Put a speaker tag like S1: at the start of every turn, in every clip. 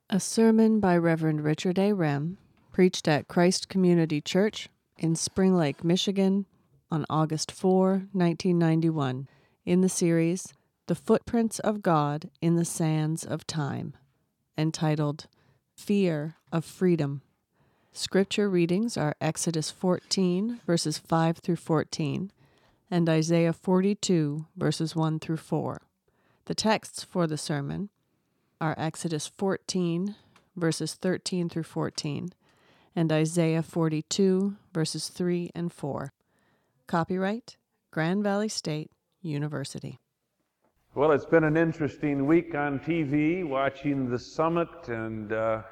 S1: A sermon by Reverend Richard A. Rem, preached at Christ Community Church in Spring Lake, Michigan, on August 4, 1991, in the series The Footprints of God in the Sands of Time, entitled Fear of Freedom. Scripture readings are Exodus 14, verses 5 through 14, and Isaiah 42, verses 1 through 4. The texts for the sermon are Exodus 14, verses 13 through 14, and Isaiah 42, verses 3 and 4. Copyright, Grand Valley State University.
S2: Well, it's been an interesting week on TV, watching the summit and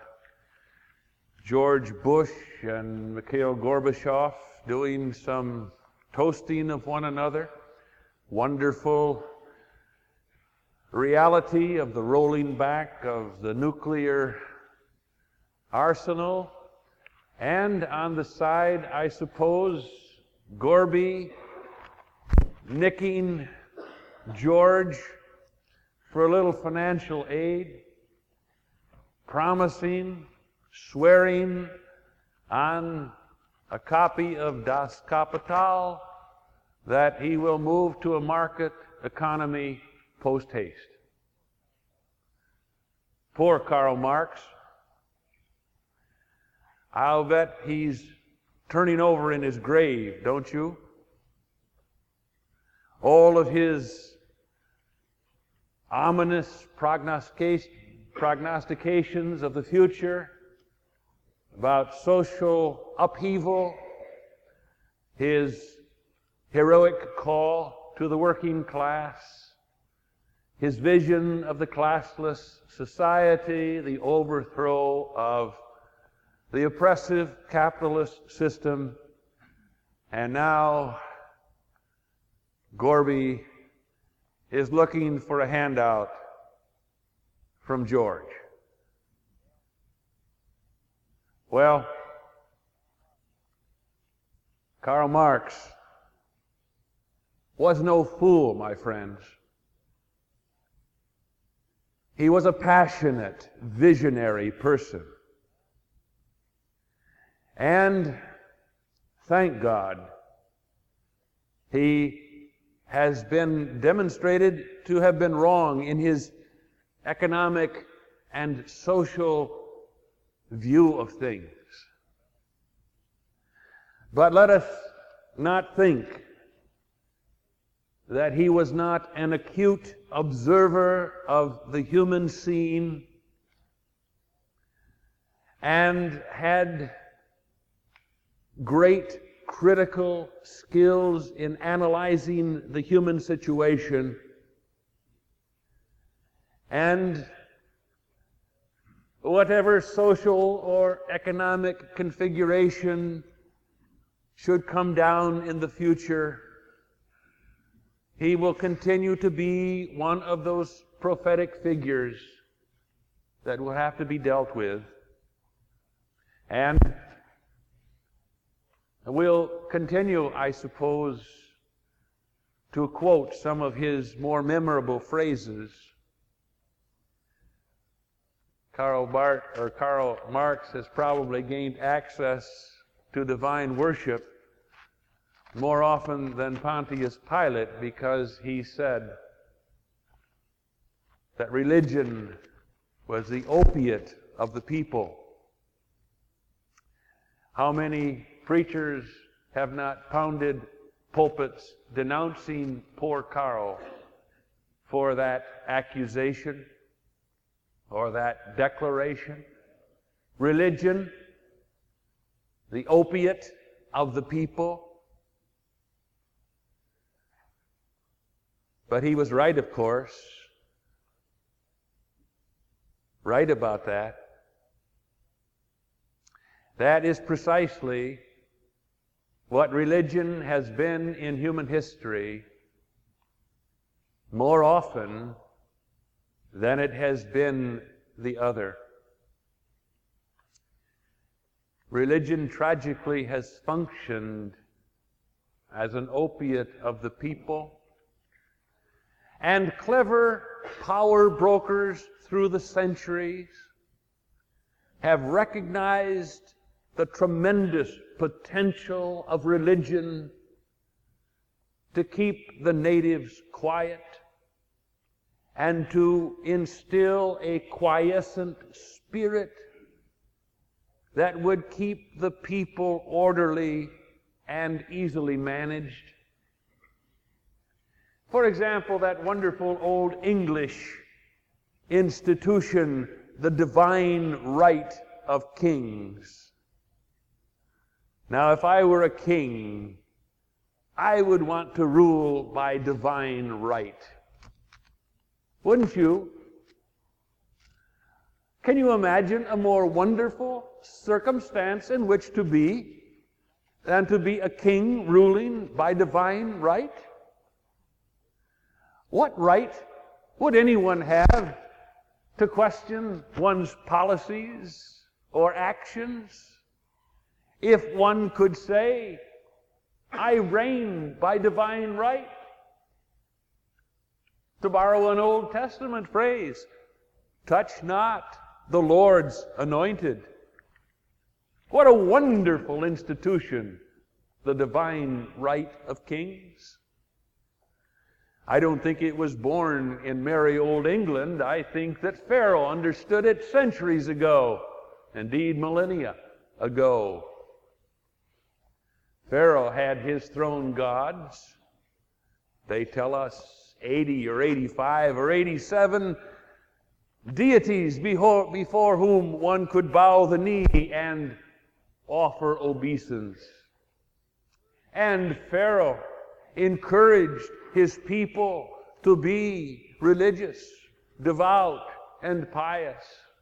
S2: George Bush and Mikhail Gorbachev doing some toasting of one another. Wonderful reality of the rolling back of the nuclear arsenal. And on the side, I suppose, Gorby nicking George for a little financial aid, promising, swearing on a copy of Das Kapital that he will move to a market economy post-haste. Poor Karl Marx. I'll bet he's turning over in his grave, don't you? All of his ominous prognostications of the future about social upheaval, his heroic call to the working class, his vision of the classless society, the overthrow of the oppressive capitalist system, and now Gorby is looking for a handout from George. Well, Karl Marx was no fool, my friends. He was a passionate, visionary person. And thank God, he has been demonstrated to have been wrong in his economic and social view of things. But let us not think that he was not an acute observer of the human scene and had great critical skills in analyzing the human situation, and whatever social or economic configuration should come down in the future, he will continue to be one of those prophetic figures that will have to be dealt with. And we'll continue, I suppose, to quote some of his more memorable phrases. Karl Marx has probably gained access to divine worship more often than Pontius Pilate, because he said that religion was the opiate of the people. How many preachers have not pounded pulpits denouncing poor Karl for that accusation or that declaration? Religion, the opiate of the people. But he was right, of course. Right about that. That is precisely what religion has been in human history more often than it has been the other. Religion tragically has functioned as an opiate of the people, and clever power brokers through the centuries have recognized the tremendous potential of religion to keep the natives quiet and to instill a quiescent spirit that would keep the people orderly and easily managed. For example, that wonderful old English institution, the divine right of kings. Now, if I were a king, I would want to rule by divine right. Wouldn't you? Can you imagine a more wonderful circumstance in which to be than to be a king ruling by divine right? What right would anyone have to question one's policies or actions if one could say, I reign by divine right? To borrow an Old Testament phrase, touch not the Lord's anointed. What a wonderful institution, the divine right of kings. I don't think it was born in merry old England. I think that Pharaoh understood it centuries ago, indeed millennia ago. Pharaoh had his throne gods. They tell us 80 or 85 or 87 deities before whom one could bow the knee and offer obeisance. And Pharaoh encouraged his people to be religious, devout, and pious.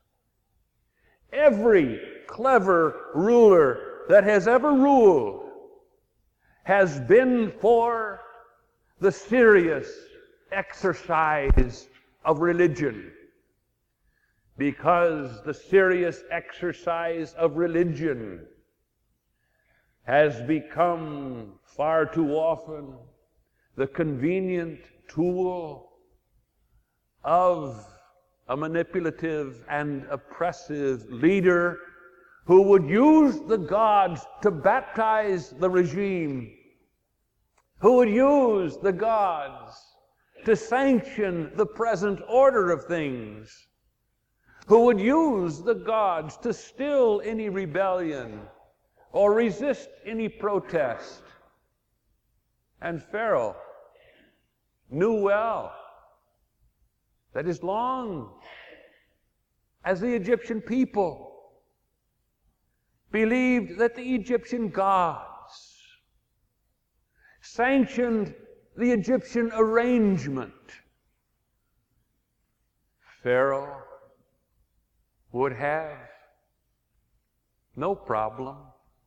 S2: Every clever ruler that has ever ruled has been for the serious exercise of religion, because the serious exercise of religion has become far too often the convenient tool of a manipulative and oppressive leader who would use the gods to baptize the regime, who would use the gods to sanction the present order of things, who would use the gods to still any rebellion or resist any protest. And Pharaoh knew well that as long as the Egyptian people believed that the Egyptian gods sanctioned the Egyptian arrangement, Pharaoh would have no problem.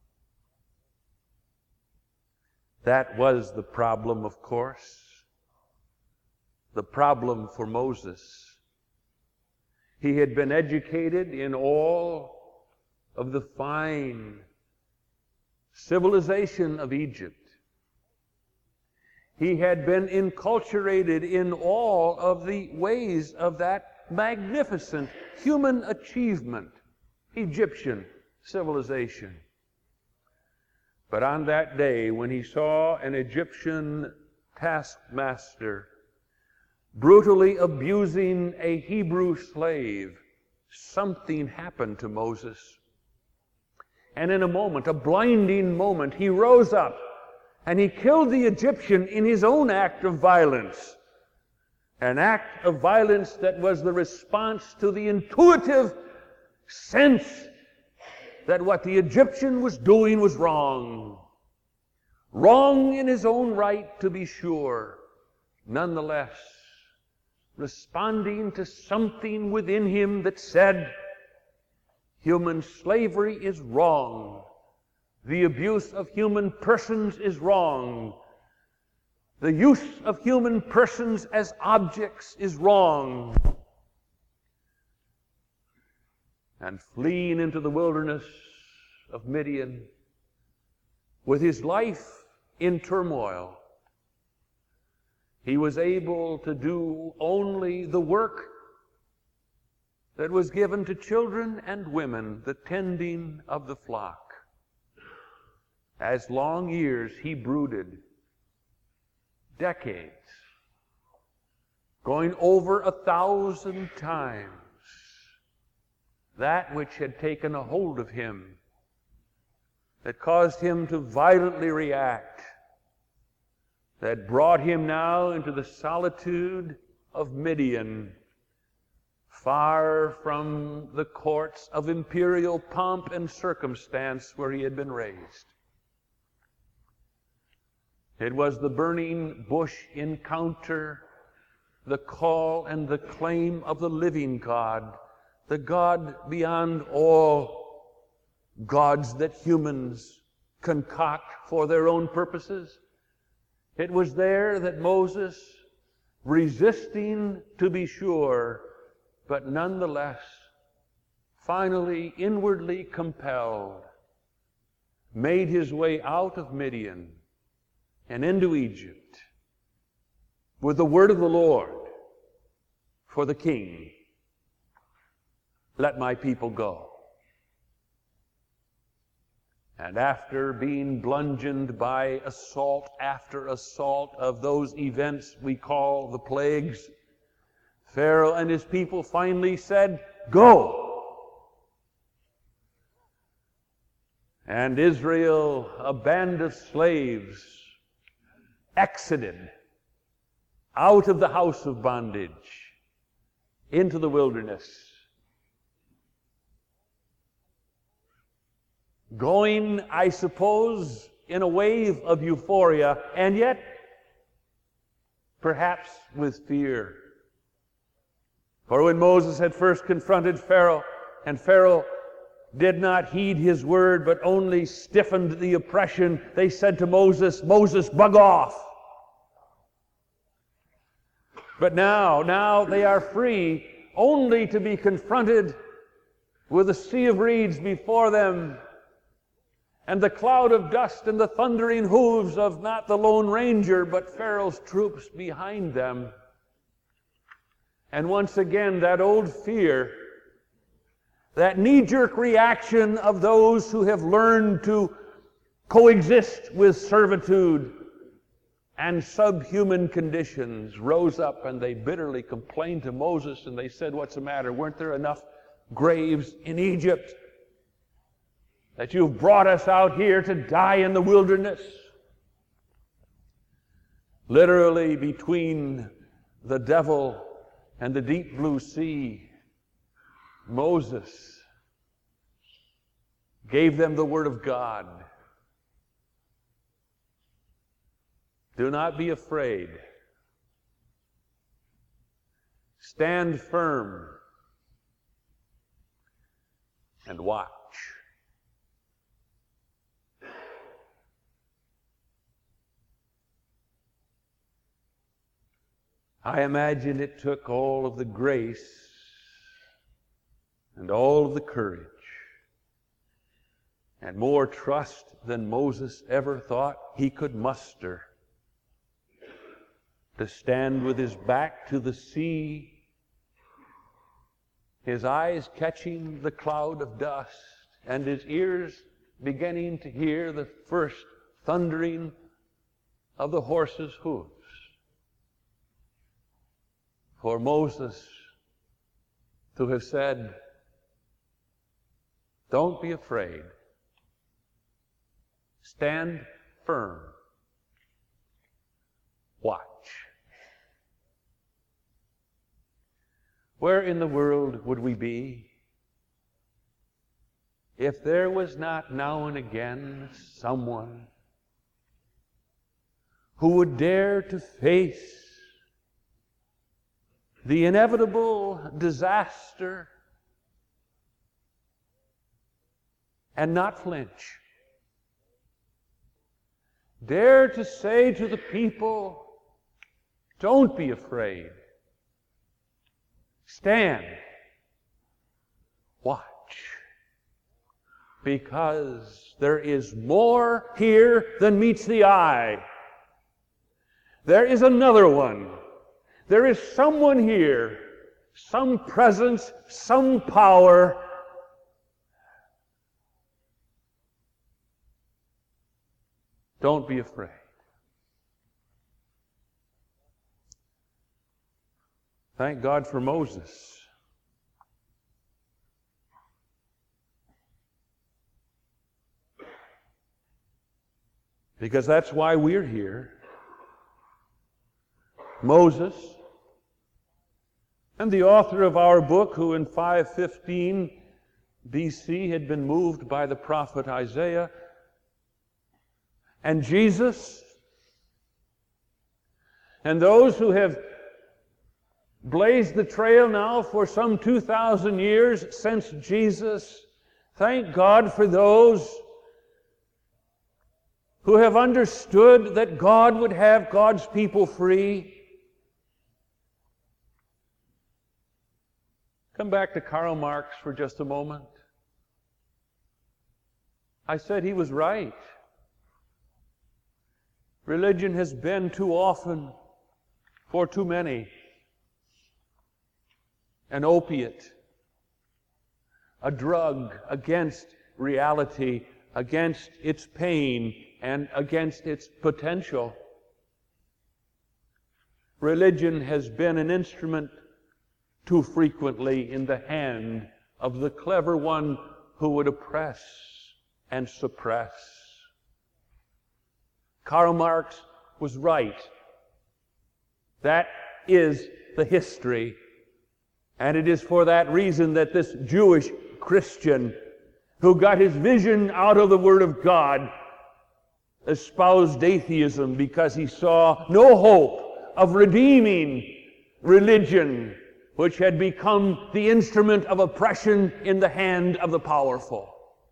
S2: That was the problem, of course. The problem for Moses. He had been educated in all of the fine civilization of Egypt. He had been enculturated in all of the ways of that magnificent human achievement, Egyptian civilization. But on that day, when he saw an Egyptian taskmaster brutally abusing a Hebrew slave, something happened to Moses. And in a moment, a blinding moment, he rose up and he killed the Egyptian in his own act of violence. An act of violence that was the response to the intuitive sense that what the Egyptian was doing was wrong. Wrong in his own right, to be sure. Nonetheless, responding to something within him that said, human slavery is wrong. The abuse of human persons is wrong. The use of human persons as objects is wrong. And fleeing into the wilderness of Midian, with his life in turmoil, he was able to do only the work that was given to children and women, the tending of the flock. As long years he brooded, decades, going over 1,000 times that which had taken a hold of him, that caused him to violently react, that brought him now into the solitude of Midian, far from the courts of imperial pomp and circumstance where he had been raised. It was the burning bush encounter, the call and the claim of the living God, the God beyond all gods that humans concoct for their own purposes. It was there that Moses, resisting to be sure, but nonetheless, finally inwardly compelled, made his way out of Midian and into Egypt with the word of the Lord for the king, "Let my people go." And after being bludgeoned by assault after assault of those events we call the plagues, Pharaoh and his people finally said, "Go." And Israel, a band of slaves, exited out of the house of bondage into the wilderness, going, I suppose, in a wave of euphoria, and yet perhaps with fear. For when Moses had first confronted Pharaoh, and Pharaoh did not heed his word, but only stiffened the oppression, they said to Moses, "Moses, bug off." But now they are free, only to be confronted with a sea of reeds before them, and the cloud of dust and the thundering hooves of not the Lone Ranger, but Pharaoh's troops behind them. And once again, that old fear, that knee-jerk reaction of those who have learned to coexist with servitude and subhuman conditions, rose up, and they bitterly complained to Moses, and they said, "What's the matter? Weren't there enough graves in Egypt that you've brought us out here to die in the wilderness?" Literally, between the devil and the deep blue sea, Moses gave them the word of God. Do not be afraid. Stand firm and watch. I imagine it took all of the grace and all of the courage and more trust than Moses ever thought he could muster to stand with his back to the sea, his eyes catching the cloud of dust, and his ears beginning to hear the first thundering of the horse's hooves. For Moses to have said, "Don't be afraid. Stand firm. Watch." Where in the world would we be if there was not now and again someone who would dare to face the inevitable disaster and not flinch? Dare to say to the people, "Don't be afraid. Stand. Watch. Because there is more here than meets the eye. There is another one. There is someone here, some presence, some power. Don't be afraid. Thank God for Moses. Because that's why we're here. Moses, and the author of our book, who in 515 BC had been moved by the prophet Isaiah, and Jesus, and those who have blazed the trail now for some 2,000 years since Jesus. Thank God for those who have understood that God would have God's people free. Come back to Karl Marx for just a moment. I said he was right. Religion has been too often, for too many, an opiate, a drug against reality, against its pain, and against its potential. Religion has been an instrument too frequently in the hand of the clever one who would oppress and suppress. Karl Marx was right. That is the history. And it is for that reason that this Jewish Christian, who got his vision out of the Word of God, espoused atheism because he saw no hope of redeeming religion, which had become the instrument of oppression in the hand of the powerful.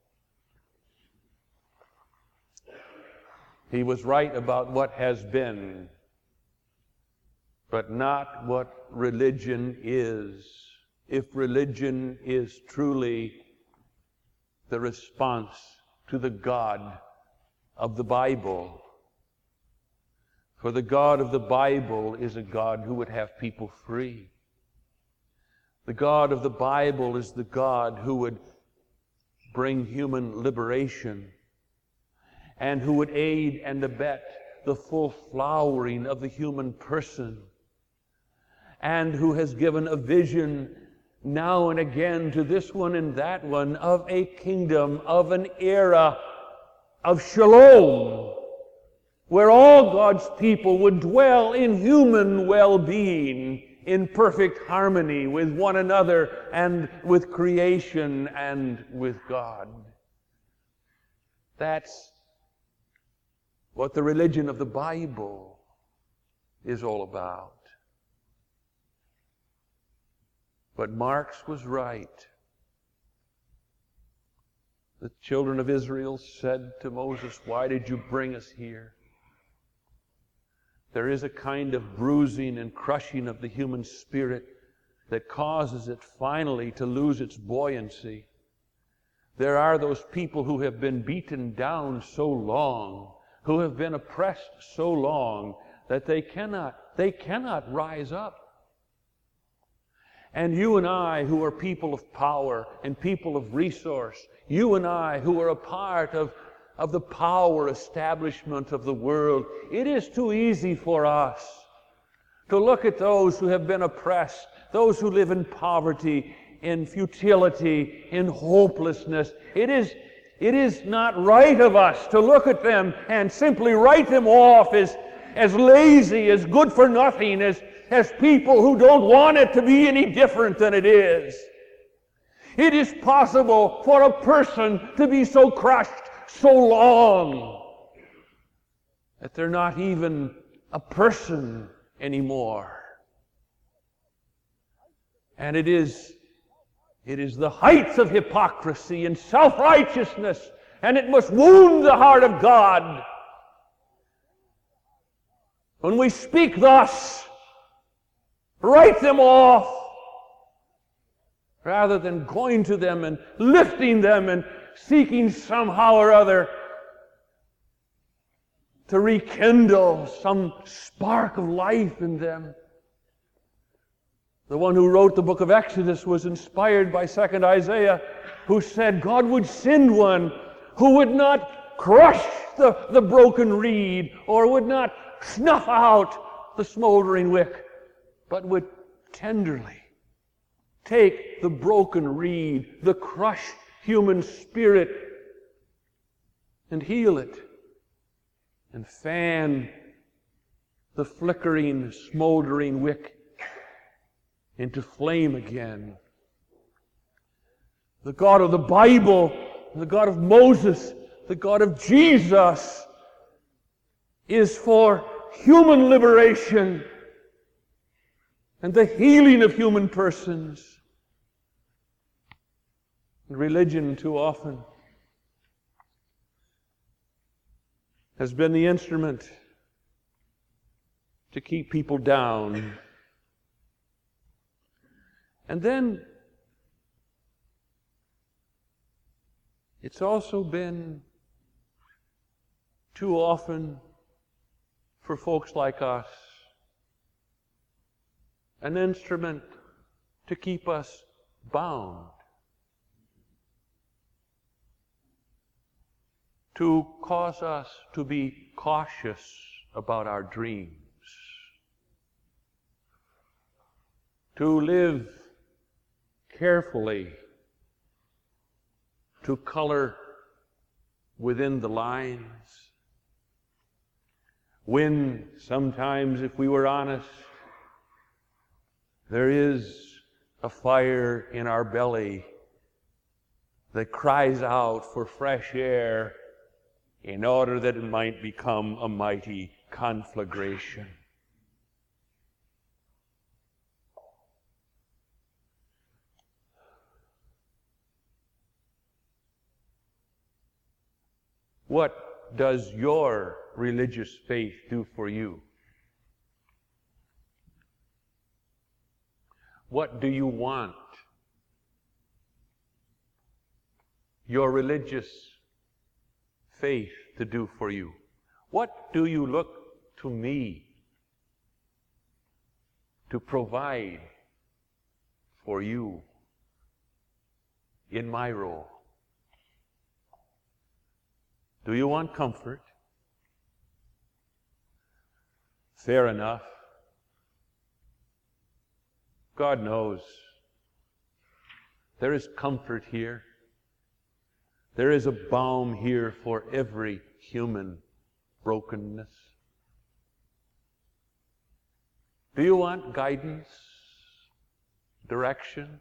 S2: He was right about what has been, but not what religion is. If religion is truly the response to the God of the Bible. For the God of the Bible is a God who would have people free. The God of the Bible is the God who would bring human liberation and who would aid and abet the full flowering of the human person, and who has given a vision now and again to this one and that one of a kingdom, of an era of shalom, where all God's people would dwell in human well-being, in perfect harmony with one another and with creation and with God. That's what the religion of the Bible is all about. But Marx was right. The children of Israel said to Moses, "Why did you bring us here?" There is a kind of bruising and crushing of the human spirit that causes it finally to lose its buoyancy. There are those people who have been beaten down so long, who have been oppressed so long, that they cannot rise up. And you and I, who are people of power and people of resource, you and I, who are a part of the power establishment of the world, it is too easy for us to look at those who have been oppressed, those who live in poverty, in futility, in hopelessness. It is not right of us to look at them and simply write them off as lazy, as good for nothing, as people who don't want it to be any different than it is. It is possible for a person to be so crushed so long that they're not even a person anymore. And it is the heights of hypocrisy and self-righteousness, and it must wound the heart of God when we speak thus, write them off, rather than going to them and lifting them and seeking somehow or other to rekindle some spark of life in them. The one who wrote the book of Exodus was inspired by 2nd Isaiah, who said God would send one who would not crush the broken reed or would not snuff out the smoldering wick, but would tenderly take the broken reed, the crushed human spirit, and heal it and fan the flickering, smoldering wick into flame again. The God of the Bible, the God of Moses, the God of Jesus is for human liberation and the healing of human persons. Religion too often has been the instrument to keep people down. And then it's also been too often for folks like us an instrument to keep us bound, to cause us to be cautious about our dreams, to live carefully, to color within the lines, when sometimes, if we were honest, there is a fire in our belly that cries out for fresh air in order that it might become a mighty conflagration. What does your religious faith do for you? What do you want your religious faith to do for you? What do you look to me to provide for you in my role? Do you want comfort? Fair enough. God knows. There is comfort here. There is a balm here for every human brokenness. Do you want guidance, direction?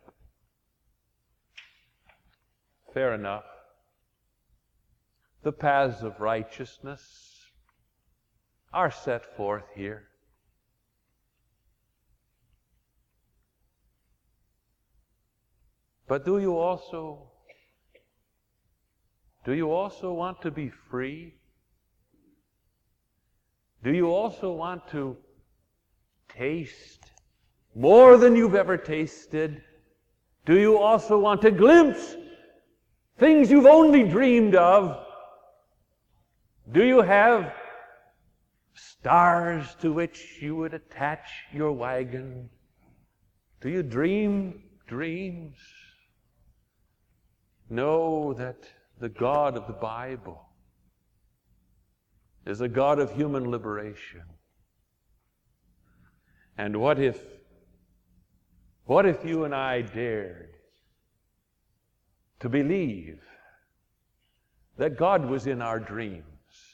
S2: Fair enough. The paths of righteousness are set forth here. But do you also want to be free? Do you also want to taste more than you've ever tasted? Do you also want to glimpse things you've only dreamed of? Do you have stars to which you would attach your wagon? Do you dream dreams? Know that the God of the Bible is a God of human liberation. And what if you and I dared to believe that God was in our dreams,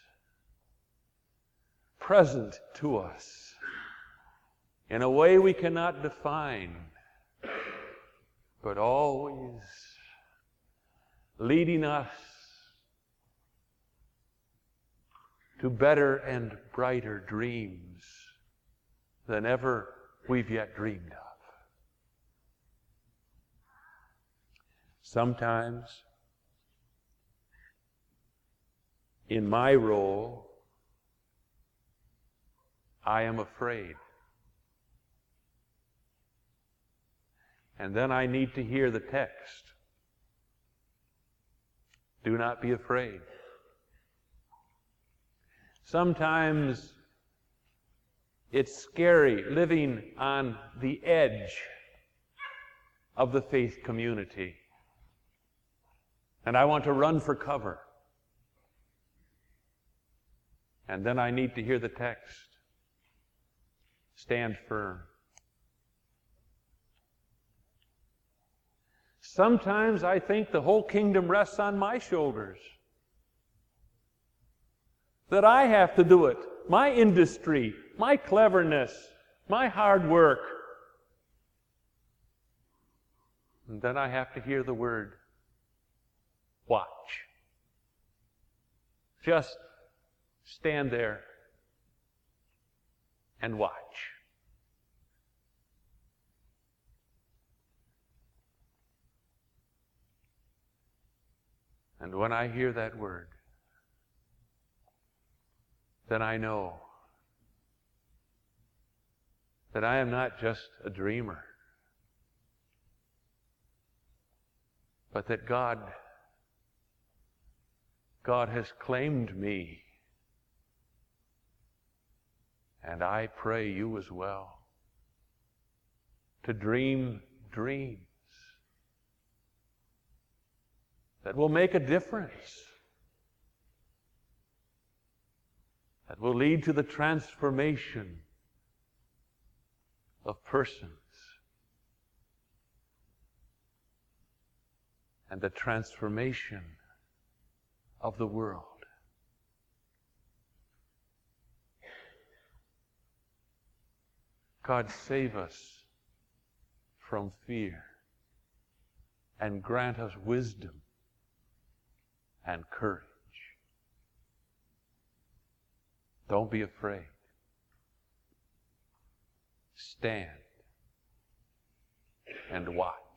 S2: present to us in a way we cannot define, but always leading us to better and brighter dreams than ever we've yet dreamed of. Sometimes, in my role, I am afraid. And then I need to hear the text. Do not be afraid. Sometimes it's scary living on the edge of the faith community. And I want to run for cover. And then I need to hear the text. Stand firm. Sometimes I think the whole kingdom rests on my shoulders. That I have to do it. My industry, my cleverness, my hard work. And then I have to hear the word, watch. Just stand there and watch. And when I hear that word, then I know that I am not just a dreamer, but that God has claimed me. And I pray you as well to dream dreams that will make a difference, that will lead to the transformation of persons and the transformation of the world. God, save us from fear and grant us wisdom and courage. Don't be afraid. Stand and watch.